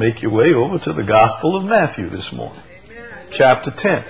make your way over to the Gospel of Matthew this morning. Chapter 10.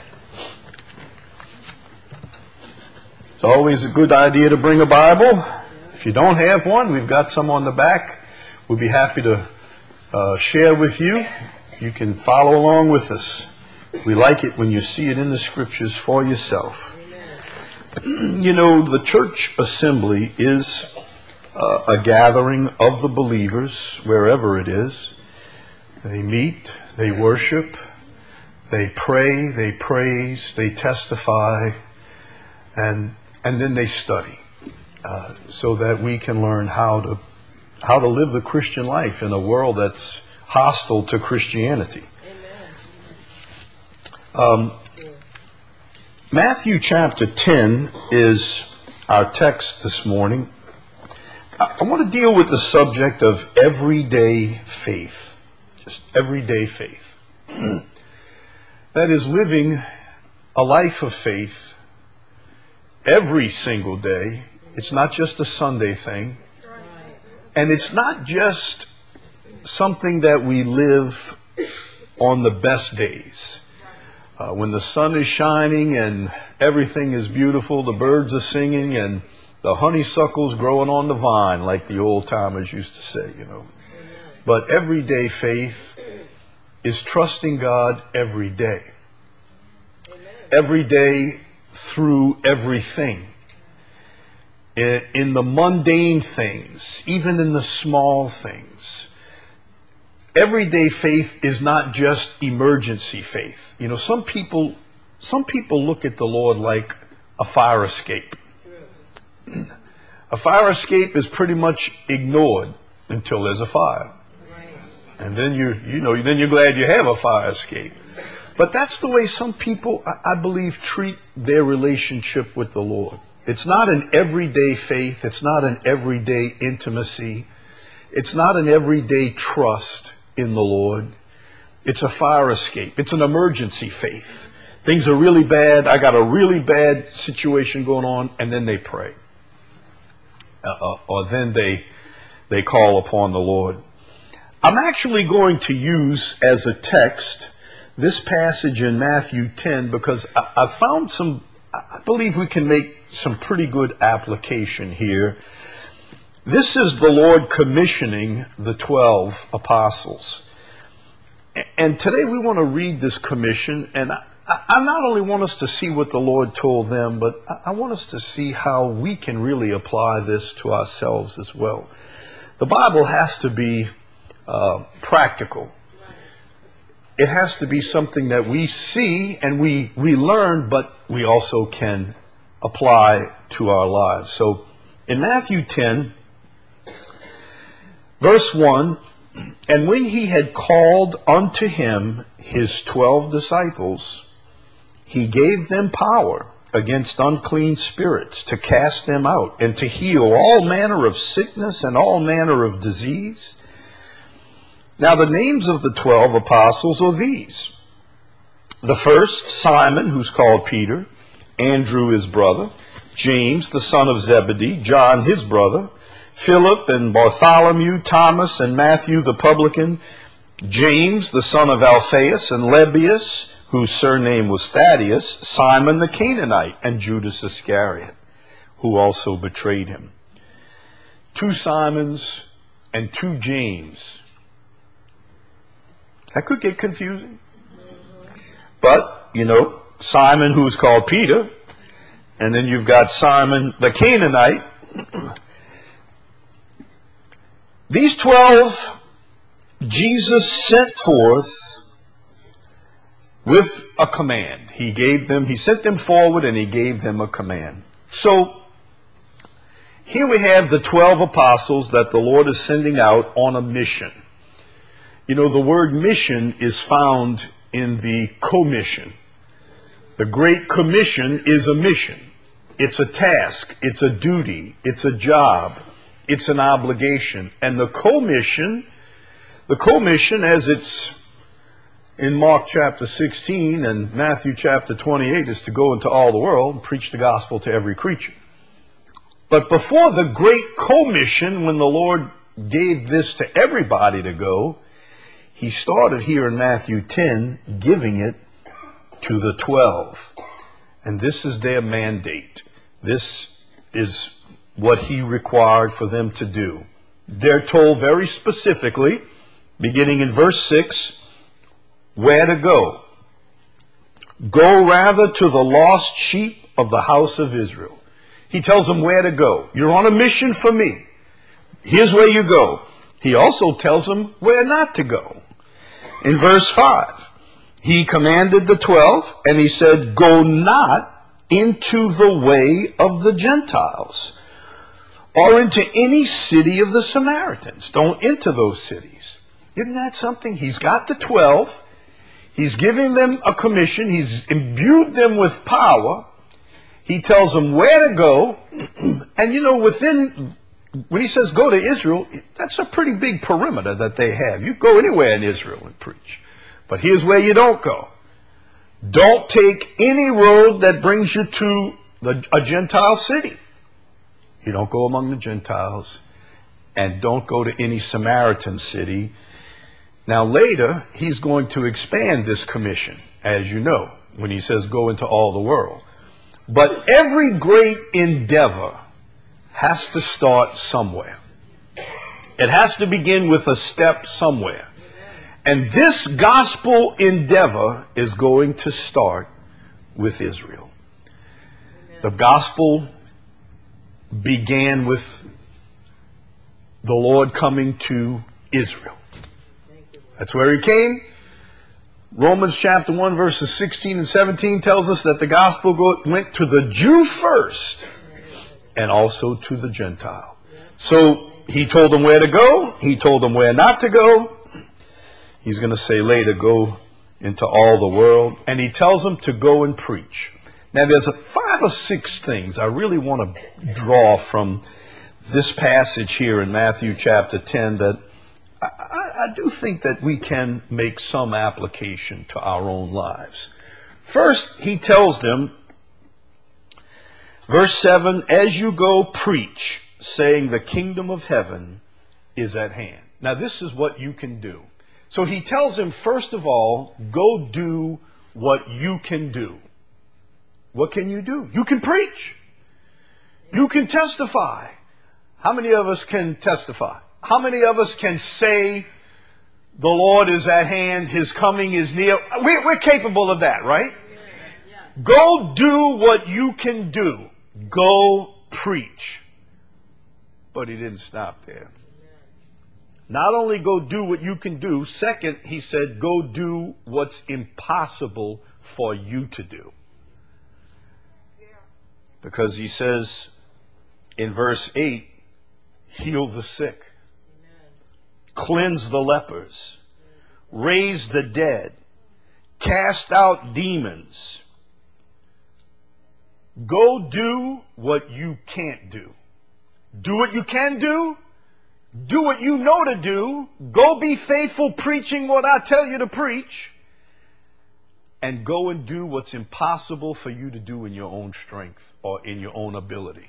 It's always a good idea to bring a Bible. If you don't have one, we've got some on the back. We'll be happy to share with you. You can follow along with us. We like it when you see it in the Scriptures for yourself. You know, the church assembly is a gathering of the believers wherever it is. They meet, they worship, they pray, they praise, they testify, and then they study so that we can learn how to live the Christian life in a world that's hostile to Christianity. Matthew chapter 10 is our text this morning. I want to deal with the subject of everyday faith. Just everyday faith. That is living a life of faith every single day. It's not just a Sunday thing. And it's not just something that we live on the best days. When the sun is shining and everything is beautiful, the birds are singing and the honeysuckle's growing on the vine, like the old timers used to say, you know. But everyday faith is trusting God every day. Every day through everything. In the mundane things, even in the small things. Everyday faith is not just emergency faith. You know, some people look at the Lord like a fire escape. A fire escape is pretty much ignored until there's a fire. And then you're glad you have a fire escape. But that's the way some people, I believe, treat their relationship with the Lord. It's not an everyday faith. It's not an everyday intimacy. It's not an everyday trust in the Lord. It's a fire escape. It's an emergency faith. Things are really bad. I got a really bad situation going on, and then they pray. Or then they call upon the Lord. I'm actually going to use as a text this passage in Matthew 10 because I found I believe we can make some pretty good application here. This is the Lord commissioning the 12 apostles. And today we want to read this commission, and I not only want us to see what the Lord told them, but I want us to see how we can really apply this to ourselves as well. The Bible has to be practical. It has to be something that we see and we learn, but we also can apply to our lives. So in Matthew 10, verse 1, and when he had called unto him his 12 disciples, he gave them power against unclean spirits to cast them out and to heal all manner of sickness and all manner of disease. Now the names of the 12 apostles are these. The first, Simon, who's called Peter, Andrew his brother, James the son of Zebedee, John his brother, Philip and Bartholomew, Thomas and Matthew the publican, James the son of Alphaeus and Lebbaeus, whose surname was Thaddeus, Simon the Canaanite, and Judas Iscariot, who also betrayed him. 2 Simons and 2 James. That could get confusing. But, you know, Simon, who's called Peter, and then you've got Simon the Canaanite. These 12, Jesus sent forth with a command. He sent them forward and he gave them a command. So, here we have the 12 apostles that the Lord is sending out on a mission. You know, the word mission is found in the commission. The Great Commission is a mission. It's a task. It's a duty. It's a job. It's an obligation. And the commission, as it's in Mark chapter 16 and Matthew chapter 28, is to go into all the world and preach the gospel to every creature. But before the Great Commission, when the Lord gave this to everybody to go, He started here in Matthew 10, giving it to the 12. And this is their mandate. This is what he required for them to do. They're told very specifically, beginning in verse 6, where to go. Go rather to the lost sheep of the house of Israel. He tells them where to go. You're on a mission for me. Here's where you go. He also tells them where not to go. In verse 5, he commanded the 12, and he said, go not into the way of the Gentiles, or into any city of the Samaritans. Don't enter those cities. Isn't that something? He's got the 12. He's giving them a commission. He's imbued them with power. He tells them where to go. And when he says go to Israel, that's a pretty big perimeter that they have. You go anywhere in Israel and preach. But here's where you don't go. Don't take any road that brings you to a Gentile city. You don't go among the Gentiles, and don't go to any Samaritan city. Now later, he's going to expand this commission, as you know, when he says go into all the world. But every great endeavor has to start somewhere. It has to begin with a step somewhere. And this gospel endeavor is going to start with Israel. The gospel began with the Lord coming to Israel. That's where he came. Romans chapter 1 verses 16 and 17 tells us that the gospel went to the Jew first and also to the Gentile. So he told them where to go. He told them where not to go. He's going to say later, go into all the world. And he tells them to go and preach. Now there's 5 or 6 things I really want to draw from this passage here in Matthew chapter 10 that I do think that we can make some application to our own lives. First, he tells them, verse 7, as you go preach, saying the kingdom of heaven is at hand. Now this is what you can do. So he tells him, first of all, go do what you can do. What can you do? You can preach. You can testify. How many of us can testify? How many of us can say the Lord is at hand, his coming is near? We're capable of that, right? Go do what you can do. Go preach. But he didn't stop there. Not only go do what you can do, second, he said, go do what's impossible for you to do. Because he says in verse 8, heal the sick, cleanse the lepers, raise the dead, cast out demons. Go do what you can't do. Do what you can do. Do what you know to do. Go be faithful preaching what I tell you to preach. And go and do what's impossible for you to do in your own strength or in your own ability.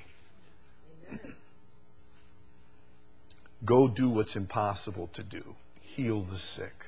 Go do what's impossible to do. Heal the sick.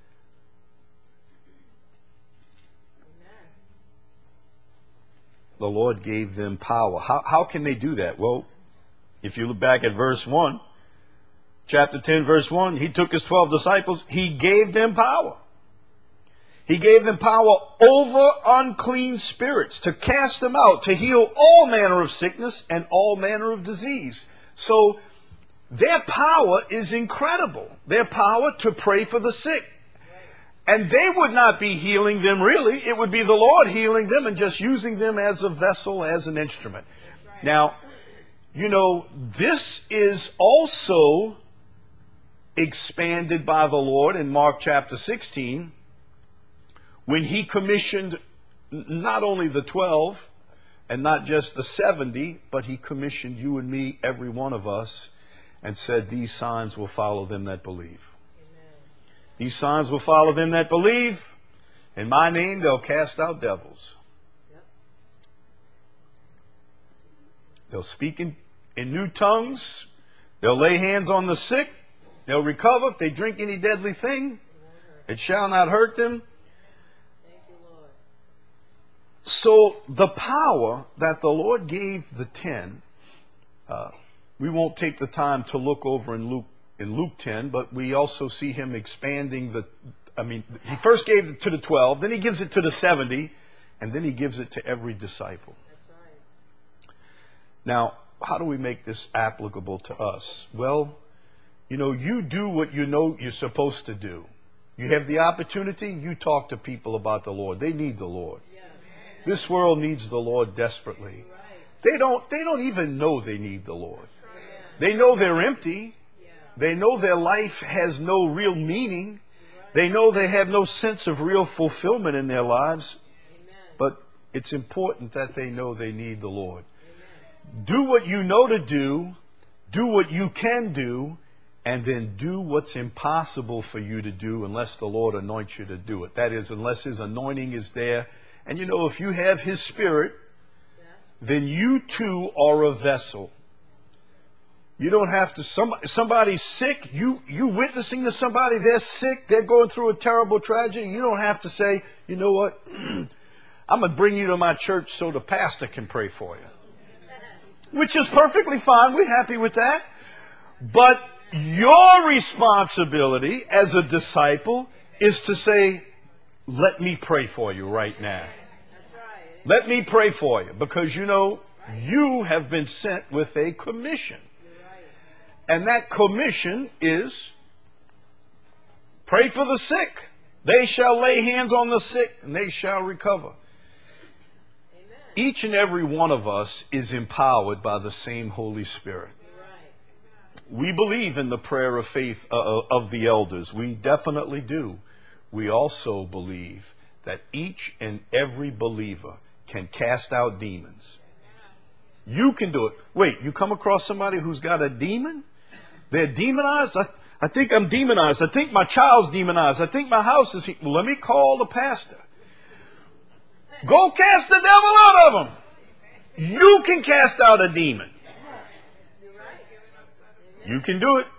The Lord gave them power. How can they do that? Well, if you look back at verse 1, chapter 10, verse 1, he took his 12 disciples. He gave them power. He gave them power over unclean spirits, to cast them out, to heal all manner of sickness and all manner of disease. So their power is incredible. Their power to pray for the sick. And they would not be healing them really. It would be the Lord healing them and just using them as a vessel, as an instrument. Now, you know, this is also expanded by the Lord in Mark chapter 16, when he commissioned not only the 12 and not just the 70, but he commissioned you and me, every one of us, and said, these signs will follow them that believe. Amen. These signs will follow them that believe. In my name, they'll cast out devils. Yep. They'll speak in new tongues. They'll lay hands on the sick. They'll recover if they drink any deadly thing. Amen. It shall not hurt them. Thank you, Lord. So the power that the Lord gave the 10, we won't take the time to look over in Luke 10, but we also see him expanding he first gave it to the 12, then he gives it to the 70, and then he gives it to every disciple. That's right. Now, how do we make this applicable to us? Well, you do what you know you're supposed to do. You have the opportunity, you talk to people about the Lord. They need the Lord. Yeah. This world needs the Lord desperately. Right. They don't even know they need the Lord. They know they're empty. Yeah. They know their life has no real meaning. They know they have no sense of real fulfillment in their lives. Amen. But it's important that they know they need the Lord. Amen. Do what you know to do what you can do, and then do what's impossible for you to do unless the Lord anoints you to do it. That is, unless His anointing is there. And if you have His Spirit, then you too are a vessel. You don't have to, somebody's sick, you witnessing to somebody, they're sick, they're going through a terrible tragedy. You don't have to say, you know what, I'm going to bring you to my church so the pastor can pray for you. Which is perfectly fine, we're happy with that. But your responsibility as a disciple is to say, let me pray for you right now. That's right. Let me pray for you, because you have been sent with a commission. And that commission is pray for the sick. They shall lay hands on the sick and they shall recover. Amen. Each and every one of us is empowered by the same Holy Spirit. Right. We believe in the prayer of faith of the elders. We definitely do. We also believe that each and every believer can cast out demons. You can do it. Wait, you come across somebody who's got a demon? They're demonized? I think I'm demonized. I think my child's demonized. I think my house is... Well, let me call the pastor. Go cast the devil out of them. You can cast out a demon. You're right. You can do it.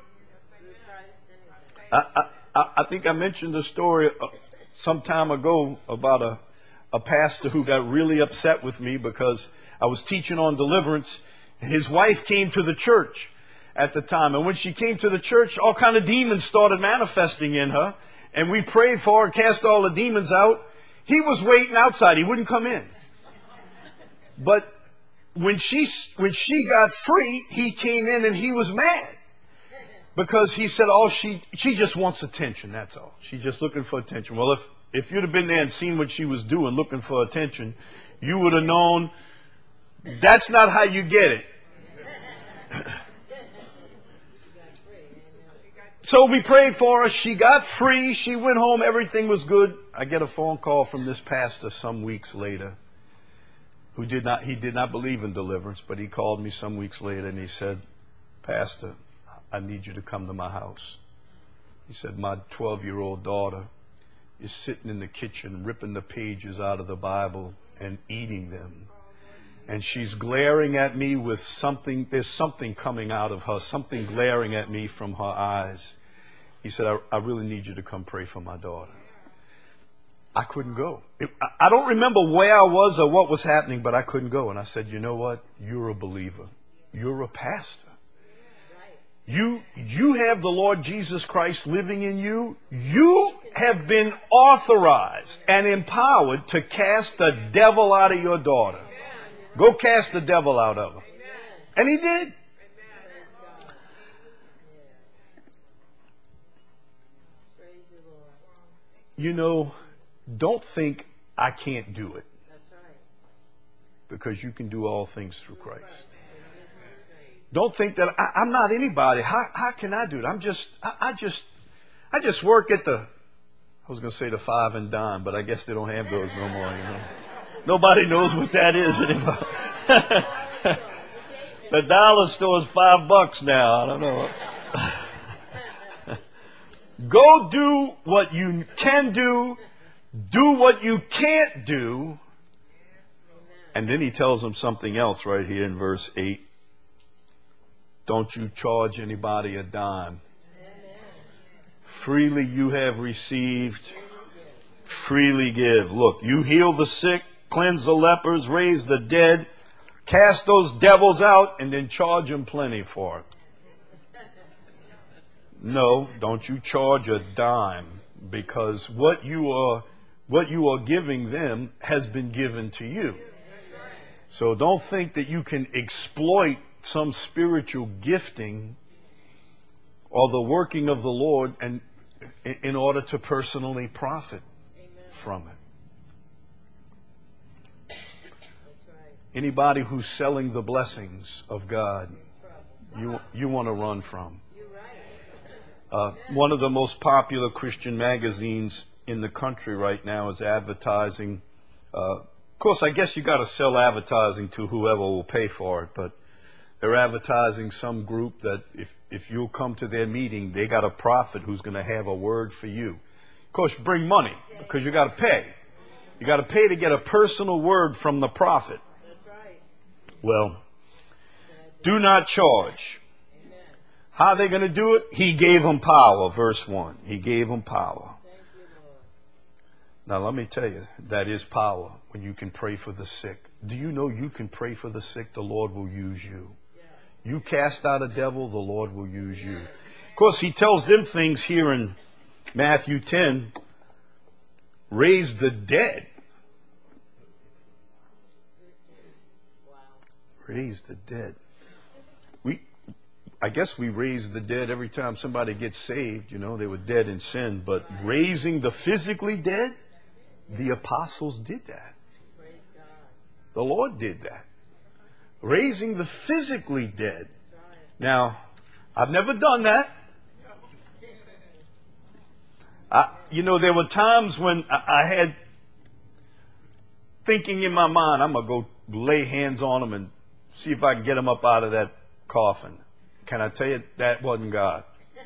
I think I mentioned a story some time ago about a pastor who got really upset with me because I was teaching on deliverance, and his wife came to the church at the time. And when she came to the church, all kind of demons started manifesting in her. And we prayed for her and cast all the demons out. He was waiting outside. He wouldn't come in. But when she got free, he came in and he was mad. Because he said, she just wants attention, that's all. She's just looking for attention. Well, if you'd have been there and seen what she was doing, looking for attention, you would have known that's not how you get it. So we prayed for her. She got free. She went home. Everything was good. I get a phone call from this pastor some weeks later he did not believe in deliverance, but he called me some weeks later and he said, Pastor, I need you to come to my house. He said, my 12-year-old daughter is sitting in the kitchen ripping the pages out of the Bible and eating them. And she's glaring at me with something, there's something coming out of her, something glaring at me from her eyes. He said, I really need you to come pray for my daughter. I couldn't go. I don't remember where I was or what was happening, but I couldn't go. And I said, you know what? You're a believer. You're a pastor. You have the Lord Jesus Christ living in you. You have been authorized and empowered to cast the devil out of your daughter. Go cast the devil out of her. And he did. Don't think I can't do it. Because you can do all things through Christ. Don't think that I'm not anybody. How can I do it? I just work at I was going to say the 5 and dime, but I guess they don't have those no more, Nobody knows what that is anymore. The dollar store is $5 now. I don't know. Go do what you can do. Do what you can't do. And then he tells them something else right here in verse 8. Don't you charge anybody a dime Freely you have received, freely give. Look, you heal the sick, cleanse the lepers, raise the dead, cast those devils out, and then charge them plenty for it. No, don't you charge a dime, because what you are giving them has been given to you. So don't think that you can exploit some spiritual gifting or the working of the Lord and in order to personally profit from it. Anybody who's selling the blessings of God, you want to run from. One of the most popular Christian magazines in the country right now is advertising. Of course, I guess you got to sell advertising to whoever will pay for it, but they're advertising some group that if you'll come to their meeting, they got a prophet who's going to have a word for you. Of course, bring money because you got to pay. You got to pay to get a personal word from the prophet. Well, do not charge. How are they going to do it? He gave them power, verse 1. He gave them power. Now, let me tell you, that is power when you can pray for the sick. Do you know you can pray for the sick? The Lord will use you. You cast out a devil, the Lord will use you. Of course, he tells them things here in Matthew 10. Raise the dead. Raise the dead. I guess we raise the dead every time somebody gets saved. You know, they were dead in sin. But raising the physically dead, the apostles did that. The Lord did that. Raising the physically dead. Now, I've never done that. There were times when I had thinking in my mind, I'm going to go lay hands on them and see if I can get them up out of that coffin. Can I tell you, that wasn't God?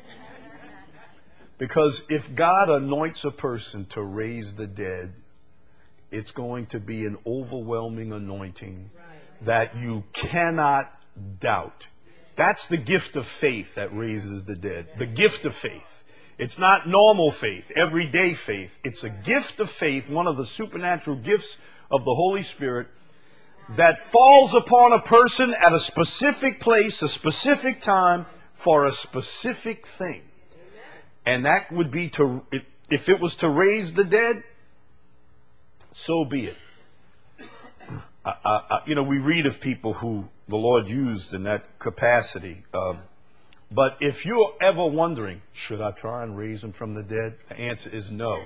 Because if God anoints a person to raise the dead, it's going to be an overwhelming anointing that you cannot doubt. That's the gift of faith that raises the dead. The gift of faith. It's not normal faith, everyday faith. It's a gift of faith, one of the supernatural gifts of the Holy Spirit that falls upon a person at a specific place, a specific time, for a specific thing. And that would be if it was to raise the dead, so be it. We read of people who the Lord used in that capacity. But if you're ever wondering, should I try and raise them from the dead? The answer is no.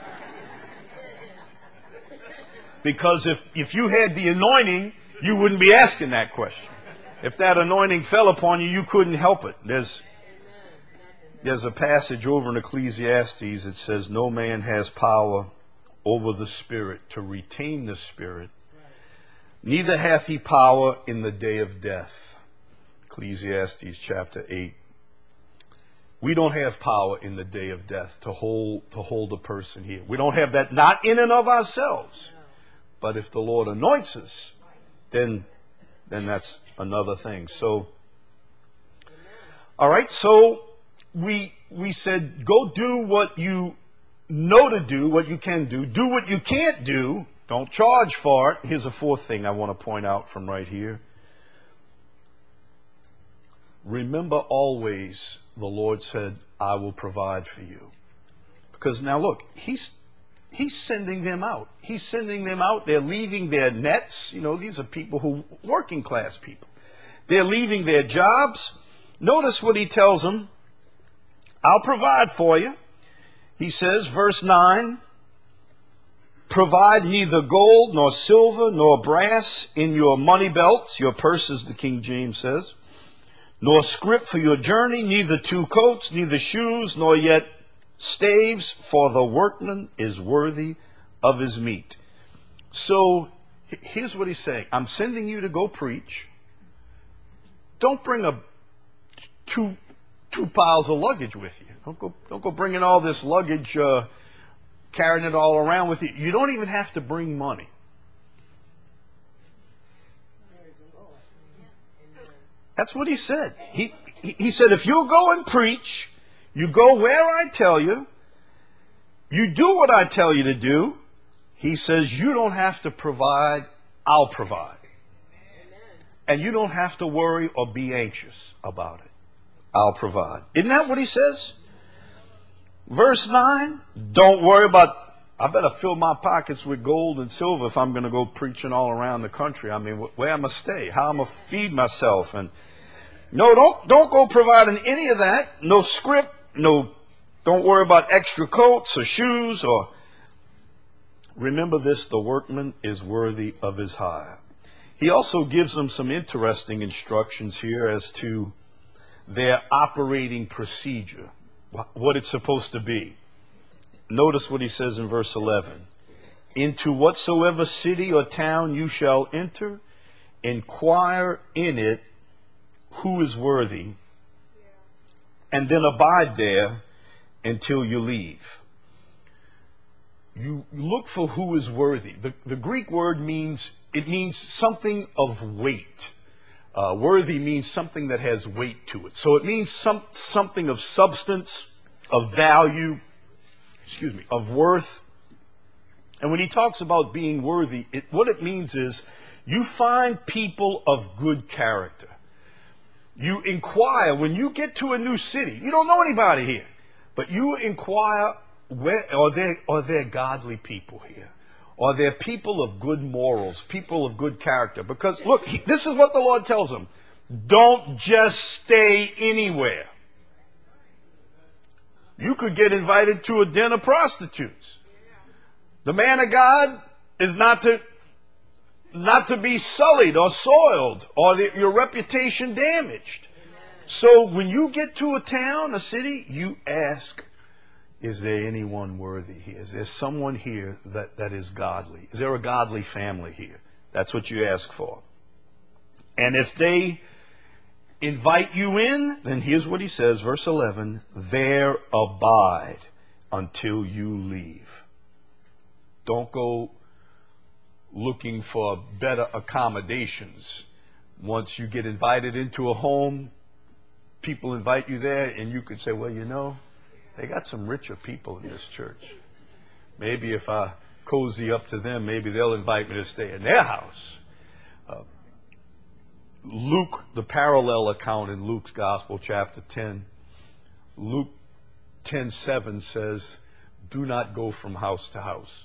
Because if you had the anointing, you wouldn't be asking that question. If that anointing fell upon you, you couldn't help it. There's a passage over in Ecclesiastes that says, no man has power over the Spirit to retain the Spirit. Neither hath he power in the day of death. Ecclesiastes chapter 8. We don't have power in the day of death to hold a person here. We don't have that, not in and of ourselves. But if the Lord anoints us, then that's another thing. So, all right, so we said, go do what you know to do, what you can do. Do what you can't do. Don't charge for it. Here's a fourth thing I want to point out from right here. Remember always, the Lord said, I will provide for you. Because now look, He's sending them out. He's sending them out. They're leaving their nets. These are people working class people. They're leaving their jobs. Notice what he tells them. I'll provide for you. He says, verse 9, provide neither gold nor silver nor brass in your money belts, your purses, the King James says, nor scrip for your journey, neither two coats, neither shoes, nor yet staves, for the workman is worthy of his meat. So here's what he's saying. I'm sending you to go preach. Don't bring two piles of luggage with you. Don't go bringing all this luggage, carrying it all around with you. You don't even have to bring money. That's what he said. He said, if you'll go and preach, You go where I tell you. You do what I tell you to do. He says you don't have to provide, I'll provide. And you don't have to worry or be anxious about it. I'll provide. Isn't that what he says? Verse 9, don't worry about, I better fill my pockets with gold and silver if I'm going to go preaching all around the country. I mean, where I'm going to stay, how I'm going to feed myself. And no, don't go providing any of that. No script, no, don't worry about extra coats or shoes or, remember this, the workman is worthy of his hire. He also gives them some interesting instructions here as to their operating procedure, what it's supposed to be. Notice what he says in verse 11. Into whatsoever city or town you shall enter, inquire in it who is worthy, and then abide there until you leave. You look for who is worthy. The Greek word means something of weight. Worthy means something that has weight to it. So it means something of substance, of value, of worth. And when he talks about being worthy, what it means is you find people of good character. You inquire when you get to a new city. You don't know anybody here, but you inquire, where are there godly people here? Are there people of good morals, people of good character? Because look, this is what the Lord tells them. Don't just stay anywhere. You could get invited to a den of prostitutes. The man of God is not to be sullied or soiled or your reputation damaged. So when you get to a town, a city, you ask, is there anyone worthy here? Is there someone here that is godly? Is there a godly family here? That's what you ask for. And if they invite you in, then here's what he says, verse 11, there abide until you leave. Don't go looking for better accommodations. Once you get invited into a home, people invite you there, and you could say, well, you know, they got some richer people in this church. Maybe if I cozy up to them, maybe they'll invite me to stay in their house. Luke, the parallel account in Luke's Gospel, chapter 10, Luke 10:7 says, do not go from house to house.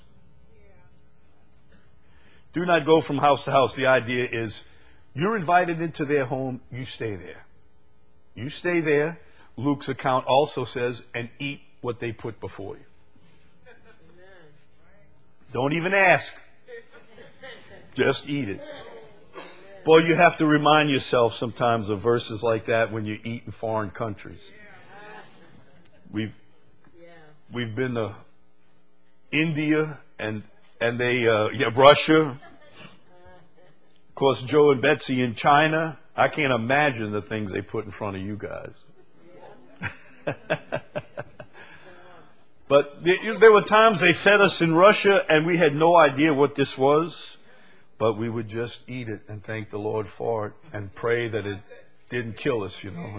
Do not go from house to house. The idea is you're invited into their home, you stay there. You stay there. Luke's account also says, and eat what they put before you. Amen. Don't even ask. Just eat it. Boy, you have to remind yourself sometimes of verses like that when you eat in foreign countries. We've been to India and Russia. Of course, Joe and Betsy in China. I can't imagine the things they put in front of you guys. But there were times they fed us in Russia and we had no idea what this was, but we would just eat it and thank the Lord for it and pray that it didn't kill us, you know.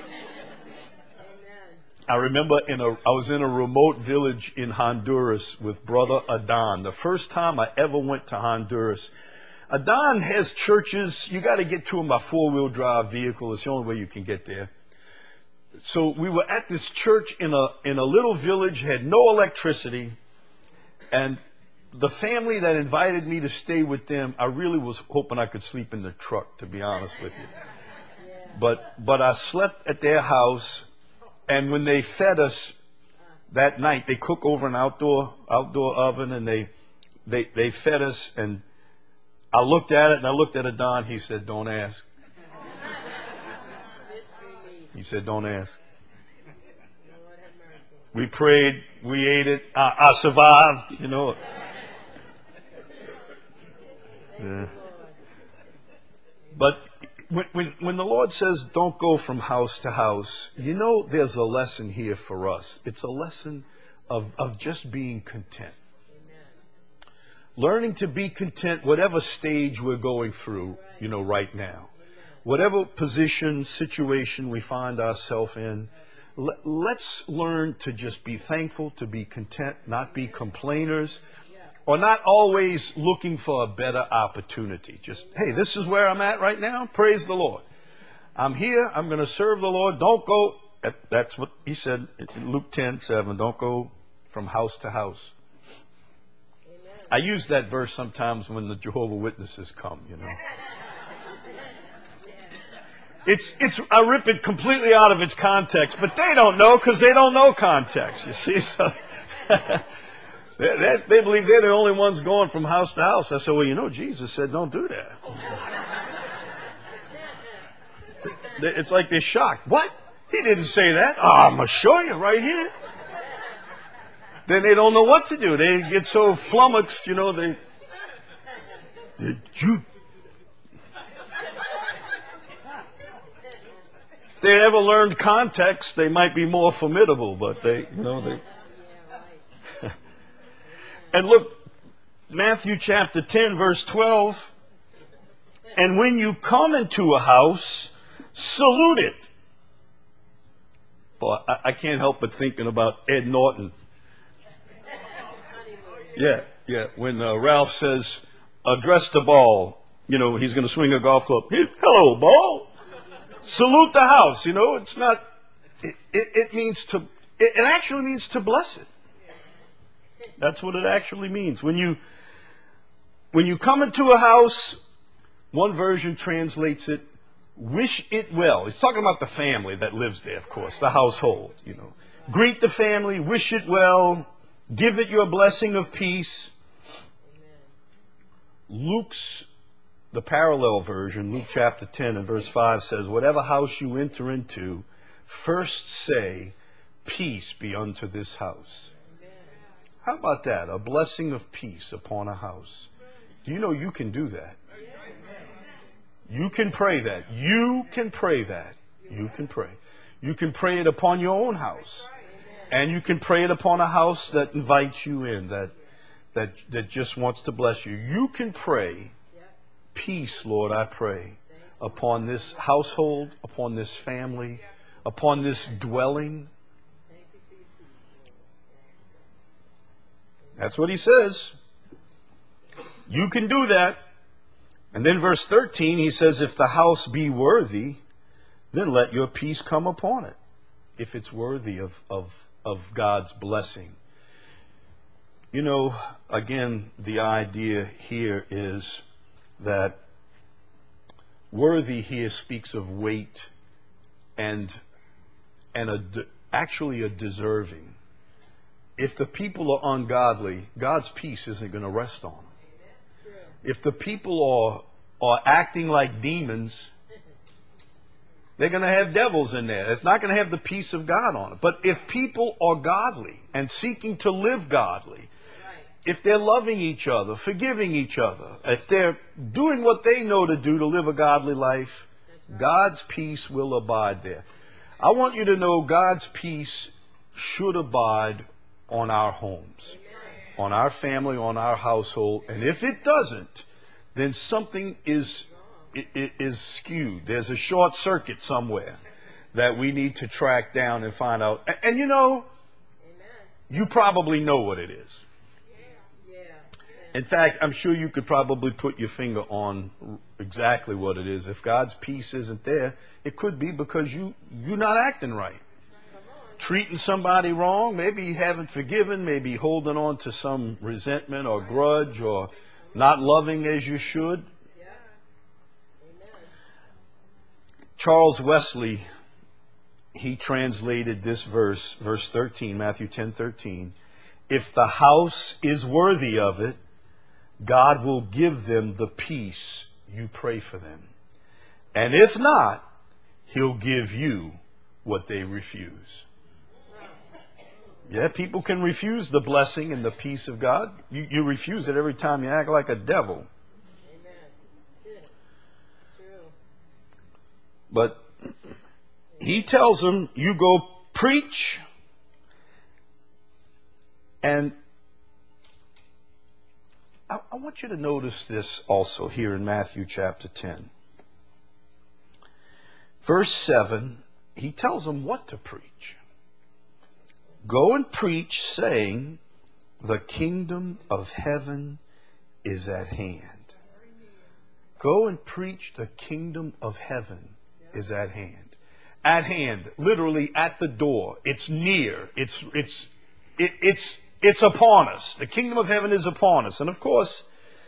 I remember I was in a remote village in Honduras with Brother Adan. The first time I ever went to Honduras. Adan has churches. You got to get to them by 4-wheel drive vehicle. It's the only way you can get there. So we were at this church in a little village, had no electricity, and the family that invited me to stay with them, I really was hoping I could sleep in the truck, to be honest with you. But I slept at their house, and when they fed us that night, they cook over an outdoor oven, and they fed us, and I looked at it, and I looked at Adon. He said, don't ask. He said, don't ask. We prayed, we ate it, I survived, you know. Yeah. But when the Lord says don't go from house to house, you know there's a lesson here for us. It's a lesson of just being content. Amen. Learning to be content whatever stage we're going through, you know, right now. Whatever position, situation we find ourselves in, let's learn to just be thankful, to be content, not be complainers, or not always looking for a better opportunity. Just, hey, this is where I'm at right now. Praise the Lord. I'm here. I'm going to serve the Lord. Don't go. That's what he said in Luke 10:7. Don't go from house to house. Amen. I use that verse sometimes when the Jehovah's Witnesses come, you know. I rip it completely out of its context, but they don't know because they don't know context, you see. So they believe they're the only ones going from house to house. I said, well, you know, Jesus said don't do that. It's like they're shocked. What? He didn't say that. Oh, I'm going to show you right here. Then they don't know what to do. They get so flummoxed, you know, if they ever learned context, they might be more formidable, but they. And look, Matthew chapter 10, verse 12. And when you come into a house, salute it. Boy, I can't help but thinking about Ed Norton. Yeah. When Ralph says, address the ball, you know, he's going to swing a golf club. Hello, ball. Salute the house. You know, it's not, it means to, it actually means to bless it. That's what it actually means. When you come into a house, one version translates it, wish it well. He's talking about the family that lives there, of course, the household, you know. Greet the family, wish it well, give it your blessing of peace. Luke's, the parallel version, Luke chapter 10 and verse 5 says, whatever house you enter into, first say, peace be unto this house. How about that? A blessing of peace upon a house. Do you know you can do that? You can pray that. You can pray that. You can pray. You can pray it upon your own house. And you can pray it upon a house that invites you in, that just wants to bless you. You can pray, peace, Lord, I pray, upon this household, upon this family, upon this dwelling. That's what he says. You can do that. And then verse 13, he says, if the house be worthy, then let your peace come upon it. If it's worthy of God's blessing. You know, again, the idea here is that worthy here speaks of weight and actually a deserving. If the people are ungodly, God's peace isn't going to rest on them. If the people are acting like demons, they're going to have devils in there. It's not going to have the peace of God on it. But if people are godly and seeking to live godly, if they're loving each other, forgiving each other, if they're doing what they know to do to live a godly life, God's peace will abide there. I want you to know God's peace should abide on our homes, on our family, on our household. And if it doesn't, then something is skewed. There's a short circuit somewhere that we need to track down and find out. And you know, you probably know what it is. In fact, I'm sure you could probably put your finger on exactly what it is. If God's peace isn't there, it could be because you're not acting right. Treating somebody wrong, maybe you haven't forgiven, maybe holding on to some resentment or grudge or not loving as you should. Charles Wesley, he translated this verse 13, Matthew 10:13. If the house is worthy of it, God will give them the peace you pray for them. And if not, He'll give you what they refuse. Yeah, people can refuse the blessing and the peace of God. You refuse it every time you act like a devil. Amen. True. But he tells them, you go preach. And I want you to notice this also here in Matthew chapter 10. Verse 7, he tells them what to preach. Go and preach, saying, the kingdom of heaven is at hand. Go and preach, the kingdom of heaven is at hand. At hand, literally at the door. It's near. It's upon us. The kingdom of heaven is upon us. And of course,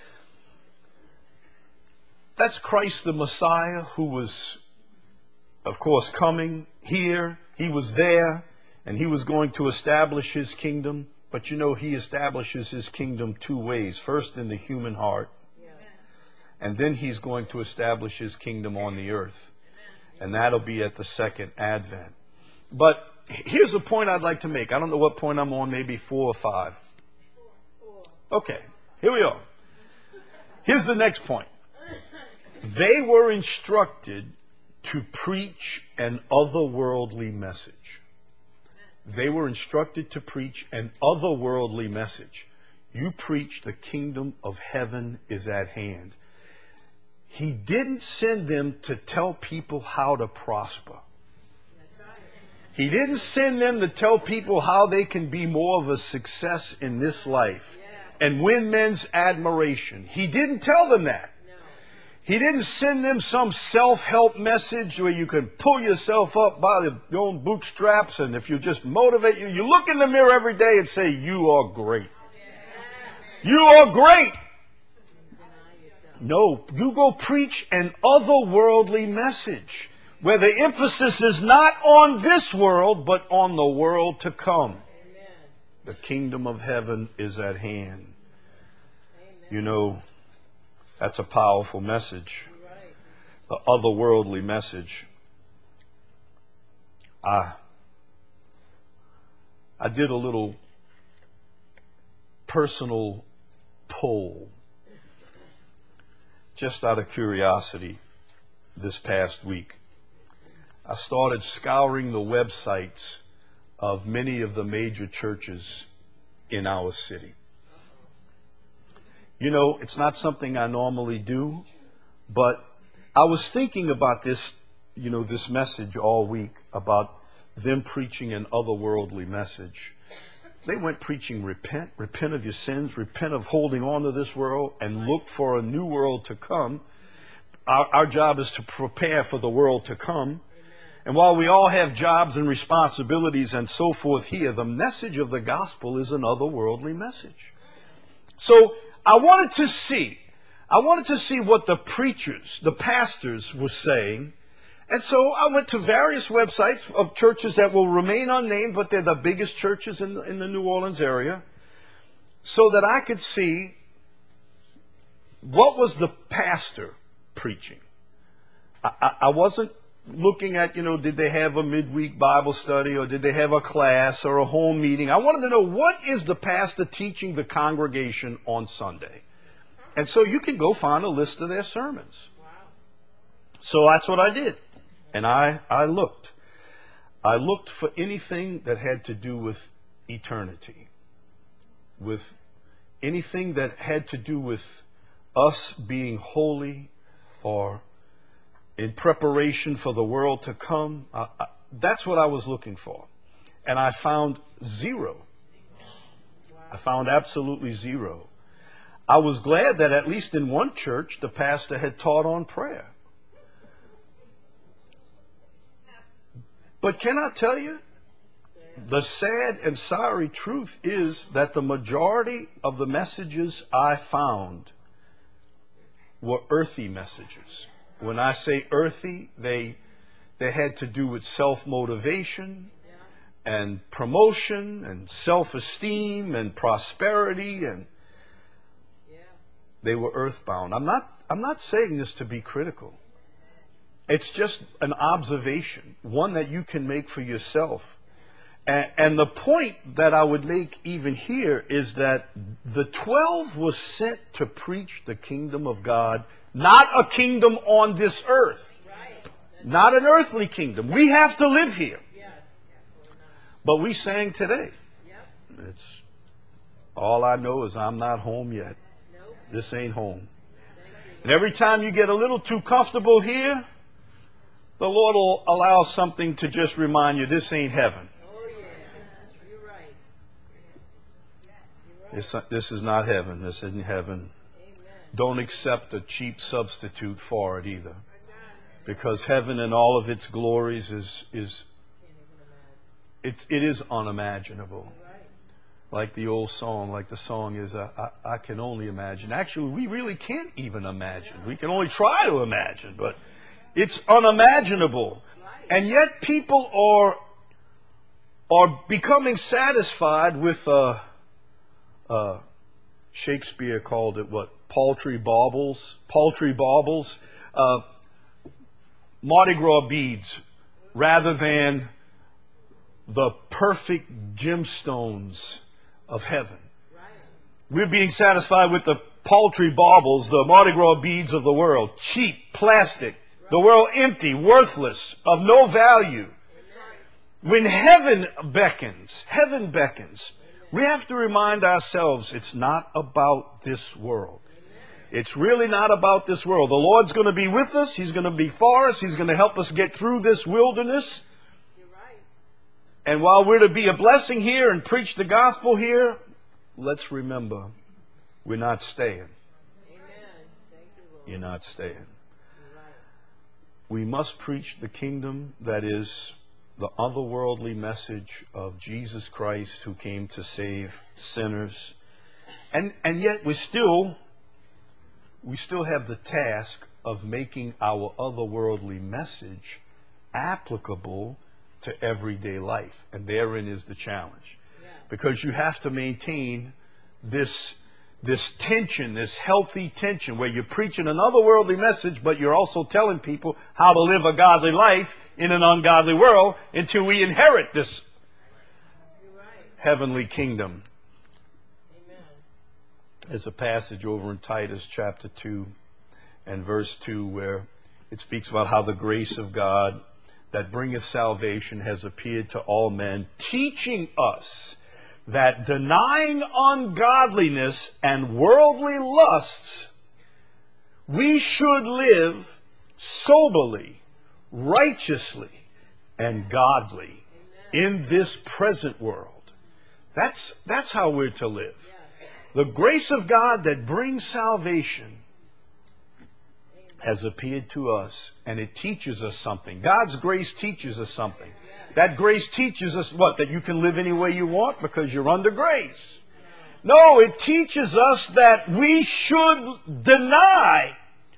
that's Christ the Messiah, who was, of course, coming here. He was there, and he was going to establish his kingdom. But you know, he establishes his kingdom two ways. First, in the human heart. And then he's going to establish his kingdom on the earth. And that'll be at the second advent. But here's a point I'd like to make. I don't know what point I'm on, maybe 4 or 5. Okay, here we are. Here's the next point. They were instructed to preach an otherworldly message. They were instructed to preach an otherworldly message. You preach, the kingdom of heaven is at hand. He didn't send them to tell people how to prosper. He didn't send them to tell people how they can be more of a success in this life and win men's admiration. He didn't tell them that. He didn't send them some self-help message where you can pull yourself up by your own bootstraps, and if you just motivate you look in the mirror every day and say, you are great. You are great. No, you go preach an otherworldly message where the emphasis is not on this world, but on the world to come. The kingdom of heaven is at hand. You know, that's a powerful message. The otherworldly message. I did a little personal poll just out of curiosity this past week. I started scouring the websites of many of the major churches in our city. You know, it's not something I normally do, but I was thinking about this, this message all week about them preaching an otherworldly message. They went preaching repent of your sins, repent of holding on to this world, and look for a new world to come. Our job is to prepare for the world to come. And while we all have jobs and responsibilities and so forth here, the message of the gospel is an otherworldly message. So I wanted to see what the preachers, the pastors were saying. And so I went to various websites of churches that will remain unnamed, but they're the biggest churches in the New Orleans area, so that I could see what was the pastor preaching. I wasn't looking at, did they have a midweek Bible study, or did they have a class or a home meeting? I wanted to know, what is the pastor teaching the congregation on Sunday? And so you can go find a list of their sermons. So that's what I did. And I looked. I looked for anything that had to do with eternity, with anything that had to do with us being holy or in preparation for the world to come. That's what I was looking for. And I found zero. I found absolutely zero. I was glad that at least in one church, the pastor had taught on prayer. But can I tell you, the sad and sorry truth is that the majority of the messages I found were earthy messages. When I say earthy, they had to do with self-motivation and promotion and self-esteem and prosperity, and they were earthbound. I'm not saying this to be critical. It's just an observation, one that you can make for yourself. And the point that I would make even here is that the 12 was sent to preach the kingdom of God, not a kingdom on this earth, not an earthly kingdom. We have to live here. But we sang today. It's all I know is I'm not home yet. This ain't home. And every time you get a little too comfortable here, the Lord will allow something to just remind you, this ain't heaven. This is not heaven. This isn't heaven. Don't accept a cheap substitute for it either. Because heaven in all of its glories it is unimaginable. Like the old song, like the song is, I can only imagine. Actually, we really can't even imagine. We can only try to imagine, but it's unimaginable. And yet people are becoming satisfied with, Shakespeare called it what? Paltry baubles, Mardi Gras beads, rather than the perfect gemstones of heaven. We're being satisfied with the paltry baubles, the Mardi Gras beads of the world, cheap, plastic, the world empty, worthless, of no value. When heaven beckons, we have to remind ourselves it's not about this world. It's really not about this world. The Lord's going to be with us. He's going to be for us. He's going to help us get through this wilderness. You're right. And while we're to be a blessing here and preach the gospel here, let's remember we're not staying. Amen. Thank you, Lord. You're not staying. You're right. We must preach the kingdom, that is the otherworldly message of Jesus Christ who came to save sinners. And yet we still have the task of making our otherworldly message applicable to everyday life. And therein is the challenge. Yeah. Because you have to maintain this tension, this healthy tension, where you're preaching an otherworldly message, but you're also telling people how to live a godly life in an ungodly world until we inherit this heavenly kingdom. Amen. There's a passage over in Titus chapter 2 and verse 2 where it speaks about how the grace of God that bringeth salvation has appeared to all men, teaching us that denying ungodliness and worldly lusts, we should live soberly, righteously, and godly in this present world. That's how we're to live. The grace of God that brings salvation has appeared to us, and it teaches us something. God's grace teaches us something. That grace teaches us what? That you can live any way you want because you're under grace. No, it teaches us that we should deny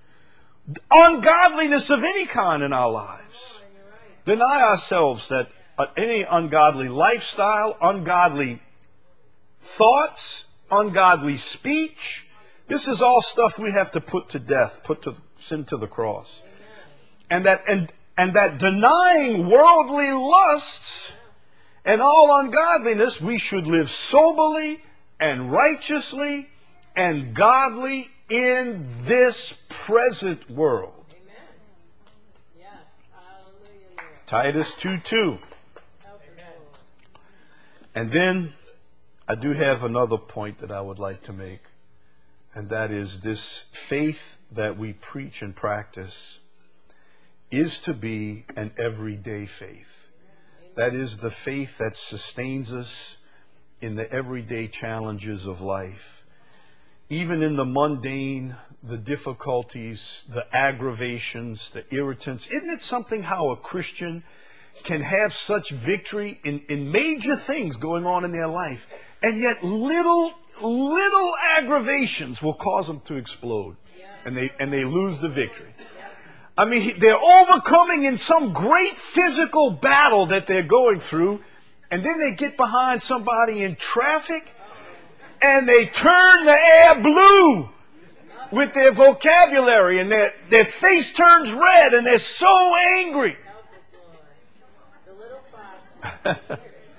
ungodliness of any kind in our lives. Deny ourselves that any ungodly lifestyle, ungodly thoughts, ungodly speech. This is all stuff we have to put to death, put to sin to the cross. And that denying worldly lusts and all ungodliness, we should live soberly and righteously and godly in this present world. Amen. Yes. Hallelujah, Lord. Titus 2:2. Help us, Lord. And then I do have another point that I would like to make, and that is this faith that we preach and practice is to be an everyday faith. That is the faith that sustains us in the everyday challenges of life. Even in the mundane, the difficulties, the aggravations, the irritants. Isn't it something how a Christian can have such victory in major things going on in their life, and yet little aggravations will cause them to explode, and they lose the victory. I mean, they're overcoming in some great physical battle that they're going through, and then they get behind somebody in traffic, and they turn the air blue with their vocabulary, and their face turns red, and they're so angry. Help us, Lord. The little fox. Yep,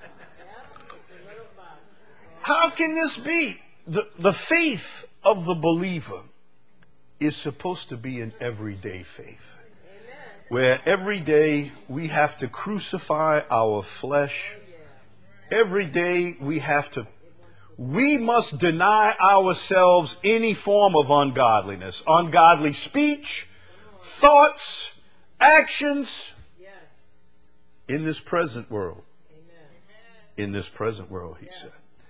the little fox. How can this be? The faith of the believer is supposed to be an everyday faith. Where every day we have to crucify our flesh. Every day we must deny ourselves any form of ungodliness, ungodly speech, thoughts, actions in this present world. In this present world, he said.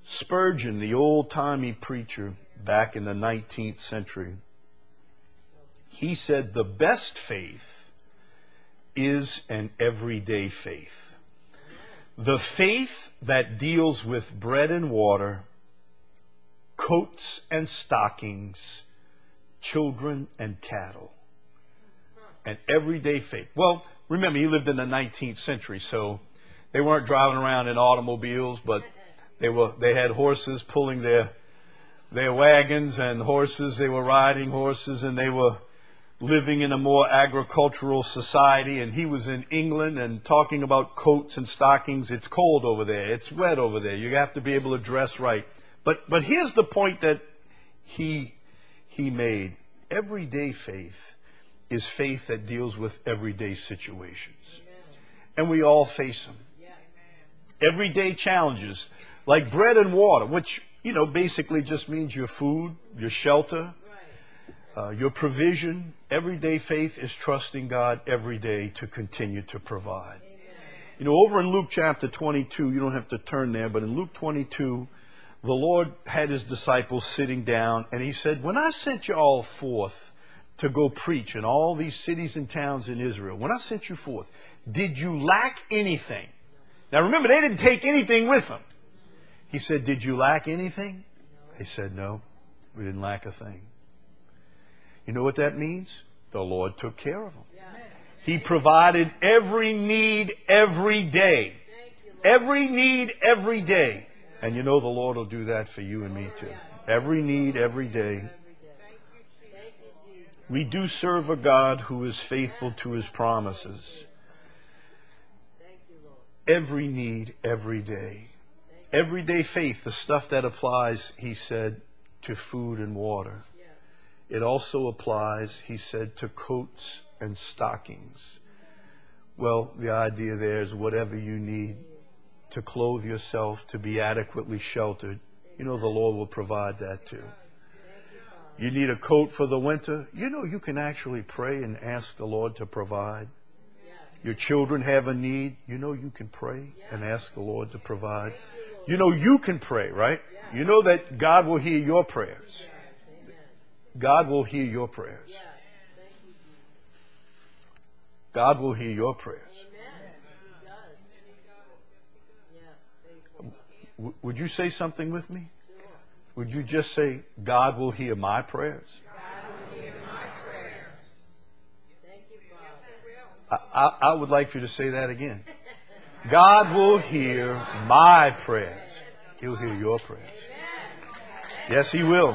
Spurgeon, the old-timey preacher back in the 19th century, he said the best faith is an everyday faith. The faith that deals with bread and water, coats and stockings, children and cattle. An everyday faith. Well, remember, he lived in the 19th century, so they weren't driving around in automobiles, but they had horses pulling their wagons and horses. They were riding horses, and they were living in a more agricultural society. And he was in England and talking about coats and stockings. It's cold over there. It's wet over there. You have to be able to dress right. But here's the point that he made. Everyday faith is faith that deals with everyday situations. And we all face them. Everyday challenges, like bread and water, which, basically just means your food, your shelter, your provision. Everyday faith is trusting God every day to continue to provide. Over in Luke chapter 22, you don't have to turn there, but in Luke 22, the Lord had his disciples sitting down, and he said, when I sent you all forth to go preach in all these cities and towns in Israel, when I sent you forth, did you lack anything? Now remember, they didn't take anything with them. He said, did you lack anything? They said, no, we didn't lack a thing. You know what that means? The Lord took care of them. He provided every need every day. Every need every day. And the Lord will do that for you and me too. Every need every day. We do serve a God who is faithful to his promises. Every need every day. Everyday faith, the stuff that applies, he said, to food and water. It also applies, he said, to coats and stockings. Well, the idea there is whatever you need to clothe yourself, to be adequately sheltered, the Lord will provide that too. You need a coat for the winter, you can actually pray and ask the Lord to provide. Your children have a need, you can pray and ask the Lord to provide. You can pray, right? You know that God will hear your prayers. God will hear your prayers. God will hear your prayers. Would you say something with me? Would you just say, God will hear my prayers? God will hear my prayers. Thank you, Father. I would like for you to say that again. God will hear my prayers. He'll hear your prayers. Yes, he will.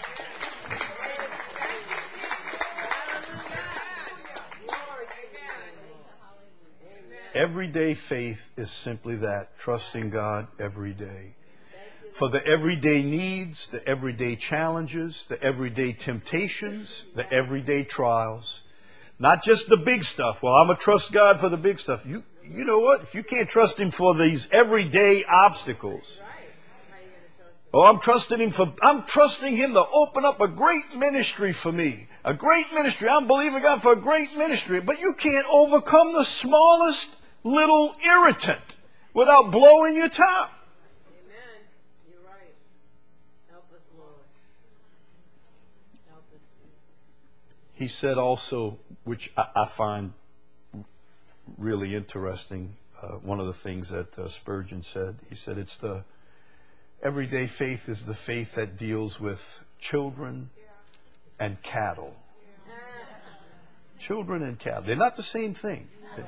Everyday faith is simply that, trusting God every day. For the everyday needs, the everyday challenges, the everyday temptations, the everyday trials. Not just the big stuff. Well, I'm going to trust God for the big stuff. You know what? If you can't trust him for these everyday obstacles. Oh, I'm trusting him to open up a great ministry for me. A great ministry. I'm believing God for a great ministry. But you can't overcome the smallest little irritant without blowing your top. Amen. You're right. Help us, Lord. Help us, Jesus. He said also, which I find really interesting, one of the things that Spurgeon said, he said it's the everyday faith is the faith that deals with children and cattle. Children and cattle. They're not the same thing.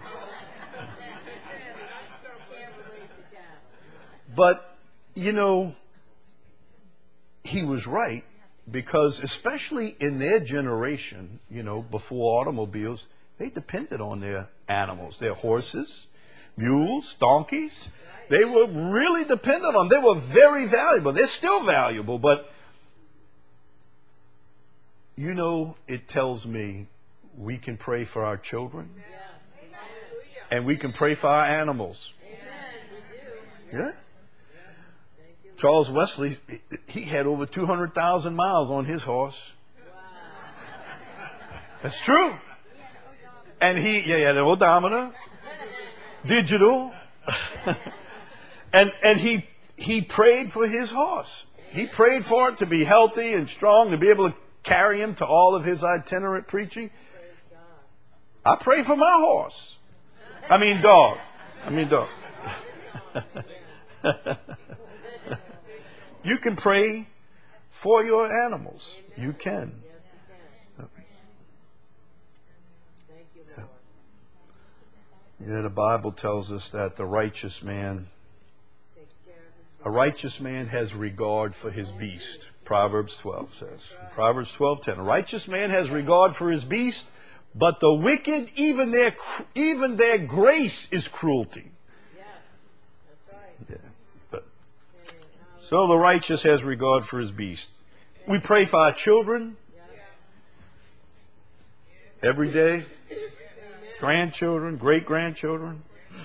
But, he was right, because especially in their generation, before automobiles, they depended on their animals, their horses, mules, donkeys. They were really dependent on them. They were very valuable. They're still valuable, but, it tells me we can pray for our children, and we can pray for our animals. Yeah. Charles Wesley, he had over 200,000 miles on his horse. That's true. And he had an odometer, digital, and he prayed for his horse. He prayed for it to be healthy and strong, to be able to carry him to all of his itinerant preaching. I pray for my horse. I mean dog. You can pray for your animals. You can. Yeah, the Bible tells us that a righteous man has regard for his beast. Proverbs 12 says. Proverbs 12:10. A righteous man has regard for his beast, but the wicked, even their grace is cruelty. Yeah, so the righteous has regard for his beast. We pray for our children every day. Grandchildren, great-grandchildren.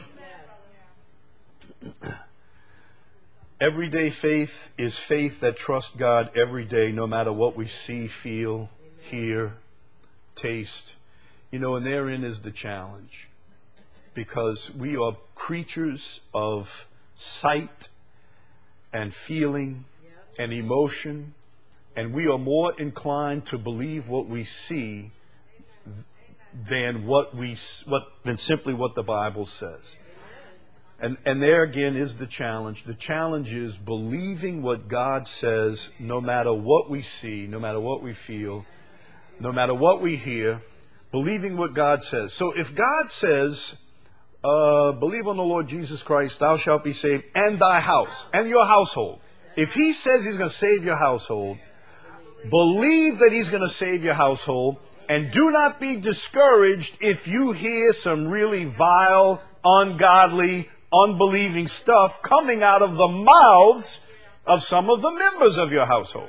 Everyday faith is faith that trusts God every day, no matter what we see, feel, hear, taste. And therein is the challenge. Because we are creatures of sight and feeling and emotion, and we are more inclined to believe what we see than than simply what the Bible says. And there again is the challenge. The challenge is believing what God says, no matter what we see, no matter what we feel, no matter what we hear, believing what God says. So if God says, believe on the Lord Jesus Christ, thou shalt be saved, and thy house, and your household. If he says he's going to save your household, believe that he's going to save your household. And do not be discouraged if you hear some really vile, ungodly, unbelieving stuff coming out of the mouths of some of the members of your household.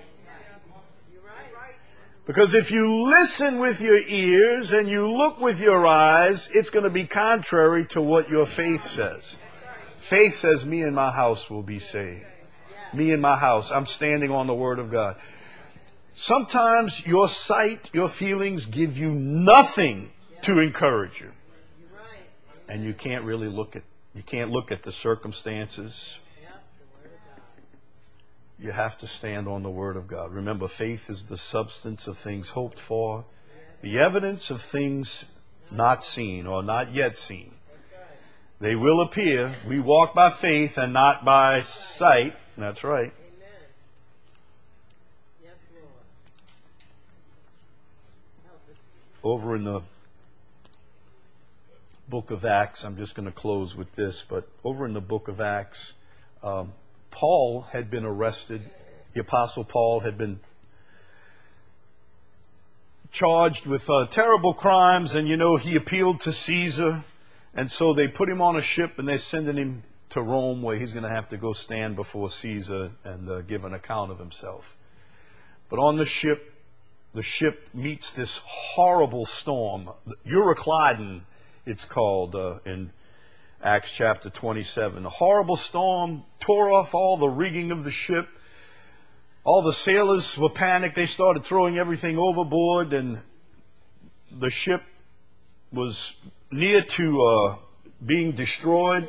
Because if you listen with your ears and you look with your eyes, it's going to be contrary to what your faith says. Faith says, me and my house will be saved. Me and my house. I'm standing on the Word of God. Sometimes your sight, your feelings give you nothing to encourage you. And you can't really look at the circumstances. You have to stand on the Word of God. Remember, faith is the substance of things hoped for, the evidence of things not seen or not yet seen. They will appear. We walk by faith and not by sight. That's right. Over in the book of Acts, I'm just going to close with this, but over in the book of Acts, Paul had been arrested. The Apostle Paul had been charged with terrible crimes, and he appealed to Caesar, and so they put him on a ship and they're sending him to Rome, where he's going to have to go stand before Caesar and give an account of himself. But on the ship meets this horrible storm. Euroclydon, it's called in Acts chapter 27. A horrible storm tore off all the rigging of the ship. All the sailors were panicked. They started throwing everything overboard, and the ship was near to being destroyed.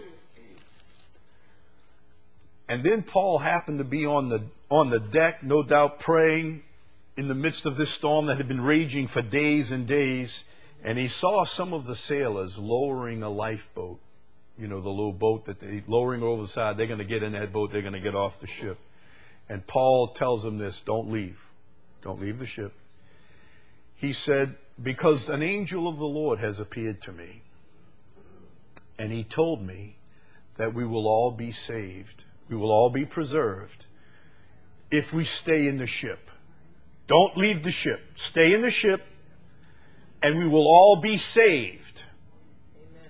And then Paul happened to be on the deck, no doubt praying, in the midst of this storm that had been raging for days and days, and he saw some of the sailors lowering a lifeboat. The little boat that they lowering over the side. They're going to get in that boat. They're going to get off the ship. And Paul tells them this: don't leave. Don't leave the ship. He said, because an angel of the Lord has appeared to me, and he told me that we will all be saved. We will all be preserved if we stay in the ship. Don't leave the ship. Stay in the ship, and we will all be saved. Amen.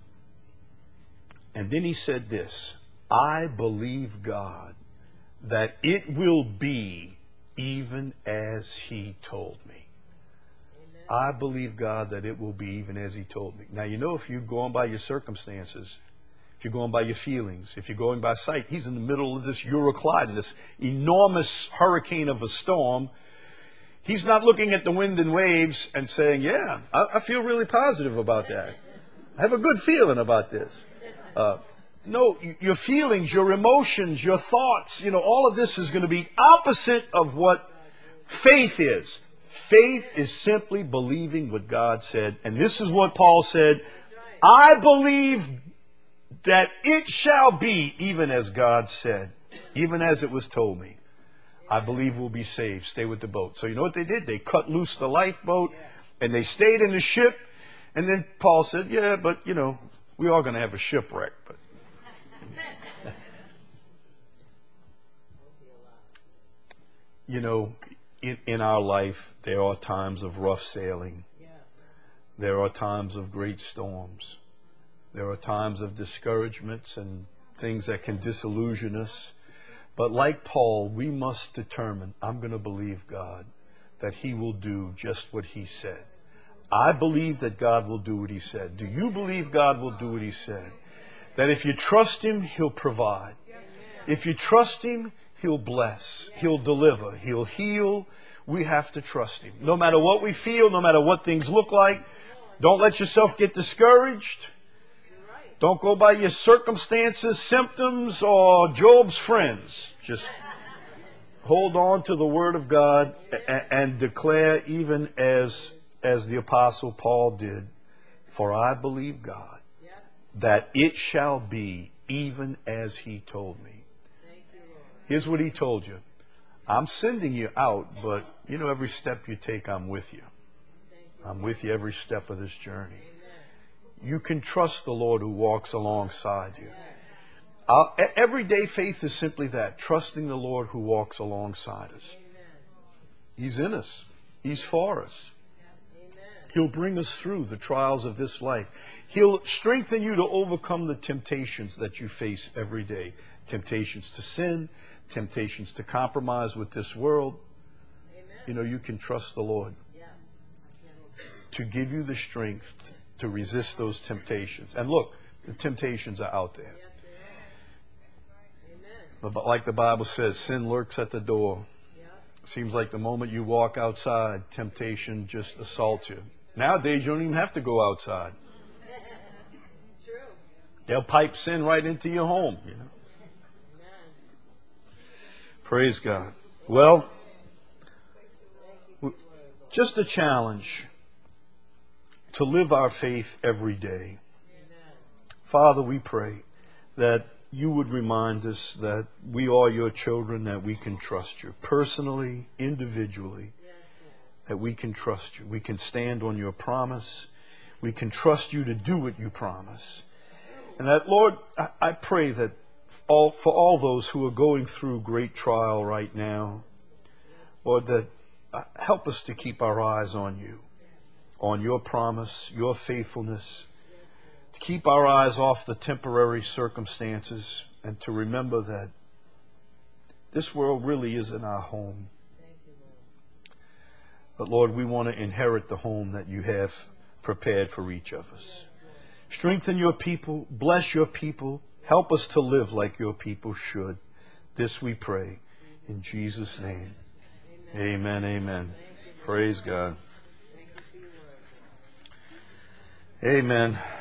And then he said this: I believe God that it will be even as he told me. Amen. I believe God that it will be even as he told me. Now, if you're going by your circumstances, if you're going by your feelings, if you're going by sight, he's in the middle of this Euroclydon, this enormous hurricane of a storm. He's not looking at the wind and waves and saying, yeah, I feel really positive about that. I have a good feeling about this. No, your feelings, your emotions, your thoughts, all of this is going to be opposite of what faith is. Faith is simply believing what God said. And this is what Paul said, I believe that it shall be even as God said, even as it was told me. I believe we'll be saved. Stay with the boat. So you know what they did? They cut loose the lifeboat and they stayed in the ship. And then Paul said, yeah, but we are going to have a shipwreck. But in our life, there are times of rough sailing. There are times of great storms. There are times of discouragements and things that can disillusion us. But like Paul, we must determine, I'm going to believe God, that He will do just what He said. I believe that God will do what He said. Do you believe God will do what He said? That if you trust Him, He'll provide. If you trust Him, He'll bless. He'll deliver. He'll heal. We have to trust Him. No matter what we feel, no matter what things look like, don't let yourself get discouraged. Don't go by your circumstances, symptoms, or Job's friends. Just hold on to the Word of God and declare, even as the Apostle Paul did, for I believe God, that it shall be even as He told me. Here's what He told you. I'm sending you out, but every step you take, I'm with you. I'm with you every step of this journey. You can trust the Lord who walks alongside you. Everyday faith is simply that, trusting the Lord who walks alongside us. He's in us. He's for us. He'll bring us through the trials of this life. He'll strengthen you to overcome the temptations that you face every day. Temptations to sin, temptations to compromise with this world. You can trust the Lord to give you the strength to resist those temptations. And look, the temptations are out there. But like the Bible says, sin lurks at the door. Seems like the moment you walk outside, temptation just assaults you. Nowadays, you don't even have to go outside. They'll pipe sin right into your home. Praise God. Well, just a challenge to live our faith every day. Father, we pray that you would remind us that we are your children, that we can trust you personally, individually, that we can trust you. We can stand on your promise. We can trust you to do what you promise. And that, Lord, I pray that for all those who are going through great trial right now, Lord, that help us to keep our eyes on you, on your promise, your faithfulness, to keep our eyes off the temporary circumstances, and to remember that this world really isn't our home. But Lord, we want to inherit the home that you have prepared for each of us. Strengthen your people, bless your people, help us to live like your people should. This we pray in Jesus' name. Amen, amen. Praise God. Amen.